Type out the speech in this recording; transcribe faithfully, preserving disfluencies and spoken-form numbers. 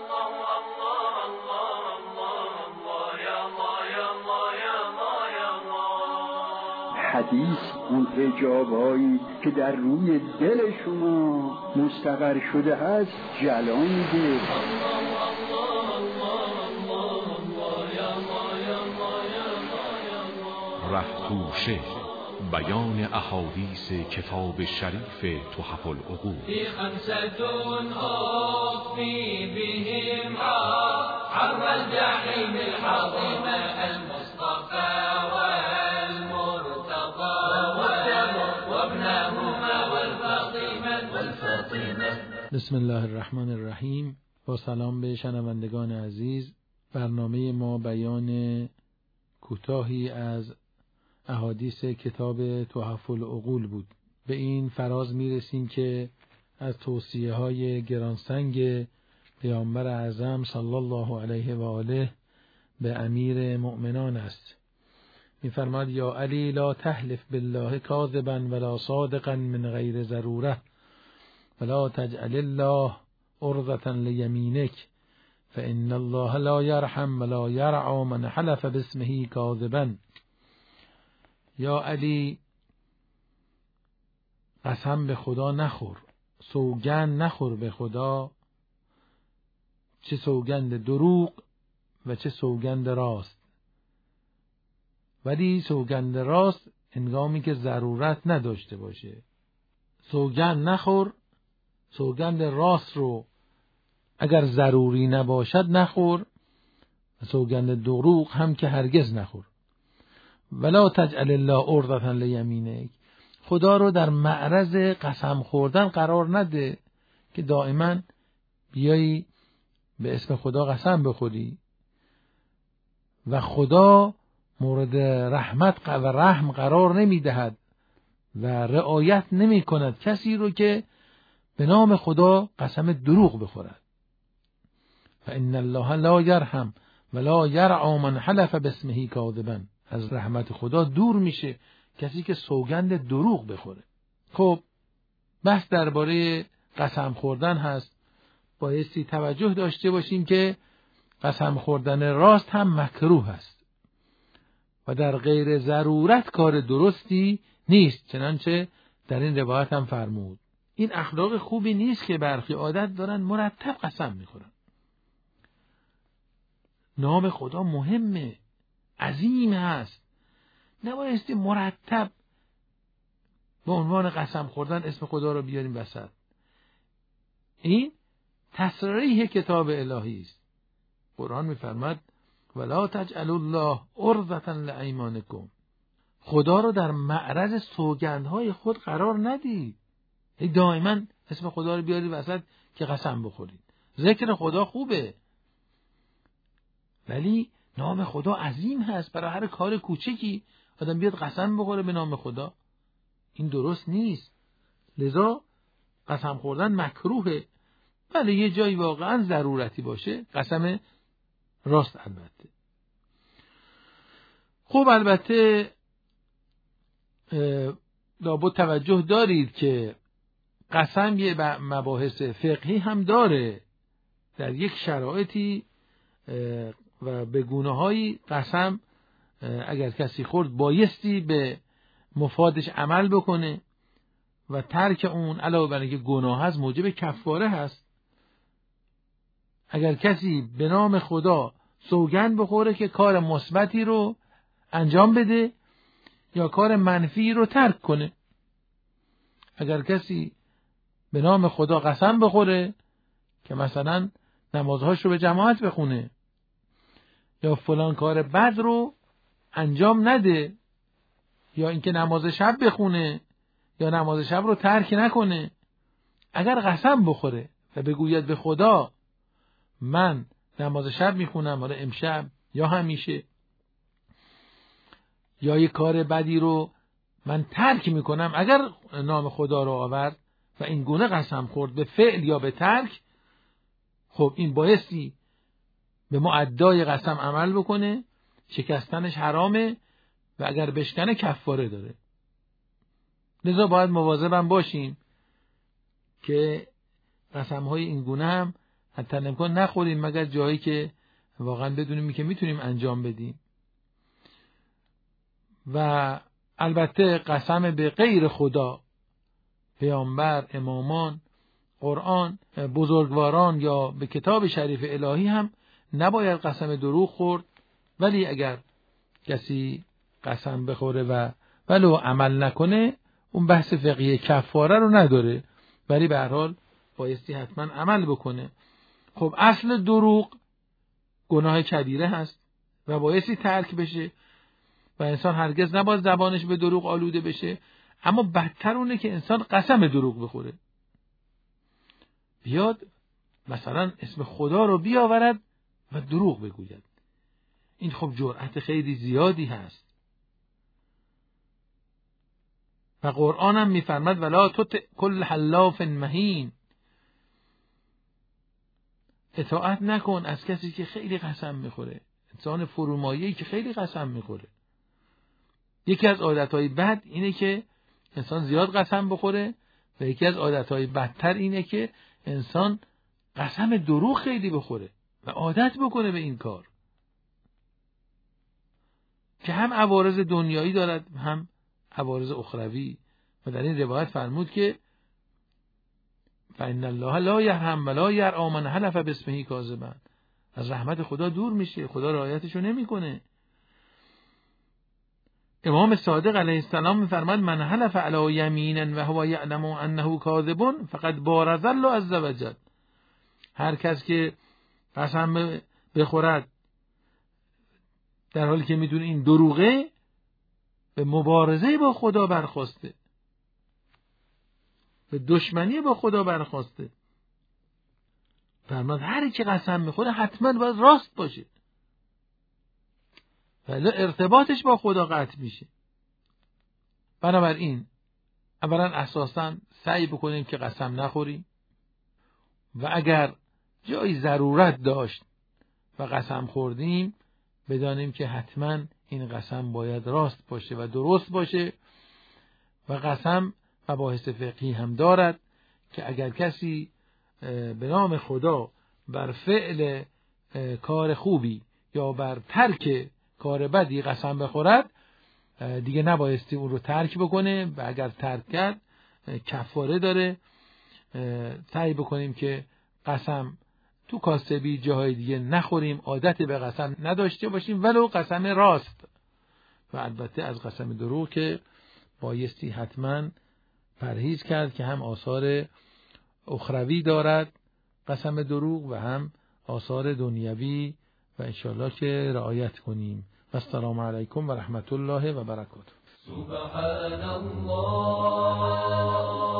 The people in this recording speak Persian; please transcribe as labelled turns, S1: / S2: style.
S1: حدیث اون حجابایی که در روی دل شما مستقر شده است جلانده.
S2: رهپوشه، بیان احادیث کتاب شریف تحف العقول.
S3: في خمسة أخفي بهم عرض الجحيم العظيمة المصطفى والمرتضى وابنهما والفاطمة والفاطمة.
S4: بسم الله الرحمن الرحیم. با سلام به شنوندگان عزیز، برنامه ما بیان کوتاهی از احادیث کتاب تحف العقول بود. به این فراز میرسیم که از توصیه های گرانسنگ پیامبر اعظم صلی الله علیه و آله به امیر مؤمنان است. میفرماد یا علی لا تحلف بالله کاذبا ولا صادقا من غیر ضروره ولا تجعل الله عرضة لیمینک فإن الله لا يرحم ولا يرعى من حلف باسمه کاذبا. یا علی قسم به خدا نخور، سوگند نخور به خدا، چه سوگند دروغ و چه سوگند راست. ولی سوگند راست هنگامی که ضرورت نداشته باشه. سوگند نخور، سوگند راست رو اگر ضروری نباشد نخور، و سوگند دروغ هم که هرگز نخور. ولا تجعل الله عرضة لیمینک، خدا رو در معرض قسم خوردن قرار نده که دائما بیایی به اسم خدا قسم بخوری و خدا مورد رحمت و رحم قرار نمی دهد و رعایت نمی کند کسی رو که به نام خدا قسم دروغ بخورد. فإن الله لا يرحم ولا يرعى من حلف باسمه کاذبا، از رحمت خدا دور میشه کسی که سوگند دروغ بخوره. خب بحث درباره قسم خوردن هست. بایستی توجه داشته باشیم که قسم خوردن راست هم مکروه است و در غیر ضرورت کار درستی نیست، چنانچه در این روایت هم فرمود. این اخلاق خوبی نیست که برخی عادت دارن مرتب قسم میخورن. نام خدا مهمه، عظیم هست، نبایستی مرتب به عنوان قسم خوردن اسم خدا رو بیاریم وسط. این تصریح کتاب الهی است. قرآن میفرماد ولا تجعلوا الله عرضة لایمانکم، خدا رو در معرض سوگندهای خود قرار ندید. دائما اسم خدا رو بیاری وسط که قسم بخورید. ذکر خدا خوبه، ولی نام خدا عظیم هست. برای هر کار کوچکی آدم بیاد قسم بخوره به نام خدا، این درست نیست. لذا قسم خوردن مکروهه، ولی یه جایی واقعا ضرورتی باشه قسم راست. البته خب البته لابد توجه دارید که قسم یه مباحث فقهی هم داره. در یک شرایطی و به گونه‌هایی قسم اگر کسی خورد بایستی به مفادش عمل بکنه و ترک اون علاوه بر اینکه گناه هست موجب کفاره هست. اگر کسی به نام خدا سوگند بخوره که کار مثبتی رو انجام بده یا کار منفی رو ترک کنه، اگر کسی به نام خدا قسم بخوره که مثلا نمازهاش رو به جماعت بخونه یا فلان کار بد رو انجام نده یا اینکه نماز شب بخونه یا نماز شب رو ترک نکنه، اگر قسم بخوره و بگوید به خدا من نماز شب میخونم حالا امشب یا همیشه، یا یک کار بدی رو من ترک میکنم، اگر نام خدا رو آورد و این گونه قسم خورد به فعل یا به ترک، خب این بایستی به مؤدای قسم عمل بکنه، شکستنش حرامه و اگر بشکنه کفاره داره. لذا باید مواظب باشیم که قسم‌های این گونه هم حتی امکان نخوریم مگر جایی که واقعا بدونیم که میتونیم انجام بدیم. و البته قسم به غیر خدا، پیامبر، امامان، قرآن، بزرگواران یا به کتاب شریف الهی هم نباید قسم دروغ خورد. ولی اگر کسی قسم بخوره و ولو عمل نکنه، اون بحث فقهی کفاره رو نداره، ولی به هر حال بایستی حتما عمل بکنه. خب اصل دروغ گناه کبیره هست و بایستی ترک بشه و انسان هرگز نباید زبانش به دروغ آلوده بشه. اما بدتر اونه که انسان قسم دروغ بخوره، بیاد مثلا اسم خدا رو بیاورد و دروغ بگوید. این خب جرأت خیلی زیادی هست. و قرآن هم میفرماد ولا تطع کل حلاف مهین، اطاعت نکن از کسی که خیلی قسم میخوره، انسان فرومایه‌ای که خیلی قسم میخوره. یکی از عادتهای بد اینه که انسان زیاد قسم بخوره و یکی از عادتهای بدتر اینه که انسان قسم دروغ خیلی بخوره و عادت بکنه به این کار که هم عوارض دنیایی دارد هم عوارض اخروی. و در این روایت فرمود که فإن الله لا یرحم ولا یرعی من حلف باسمه کاذبا، از رحمت خدا دور میشه، خدا رعایتشو نمیکنه. امام صادق علیه السلام میفرماد من حلف علی یمین و هو یعلم انه کاذب فقد بارز الله عز وجل، هر کس که قسم بخورد در حالی که میدونه این دروغه، به مبارزه با خدا برخواسته، به دشمنی با خدا برخواسته. فرمود هر کی قسم میخوره حتما باید راست باشه، ولی ارتباطش با خدا قطع میشه. بنابراین اولا اساساً سعی بکنیم که قسم نخوریم و اگر جایی ضرورت داشت و قسم خوردیم بدانیم که حتما این قسم باید راست باشه و درست باشه. و قسم مباحث فقهی هم دارد که اگر کسی به نام خدا بر فعل کار خوبی یا بر ترک کار بدی قسم بخورد، دیگه نبایستی اون رو ترک بکنه و اگر ترک کرد کفاره داره. سعی بکنیم که قسم تو کاسبی جاهای دیگه نخوریم، عادت به قسم نداشته باشیم ولو قسم راست. و البته از قسم دروغ که بایستی حتما پرهیز کرد که هم آثار اخروی دارد قسم دروغ و هم آثار دنیوی، و انشاءالله که رعایت کنیم. و السلام علیکم و رحمت الله و برکاته.
S3: سبحان الله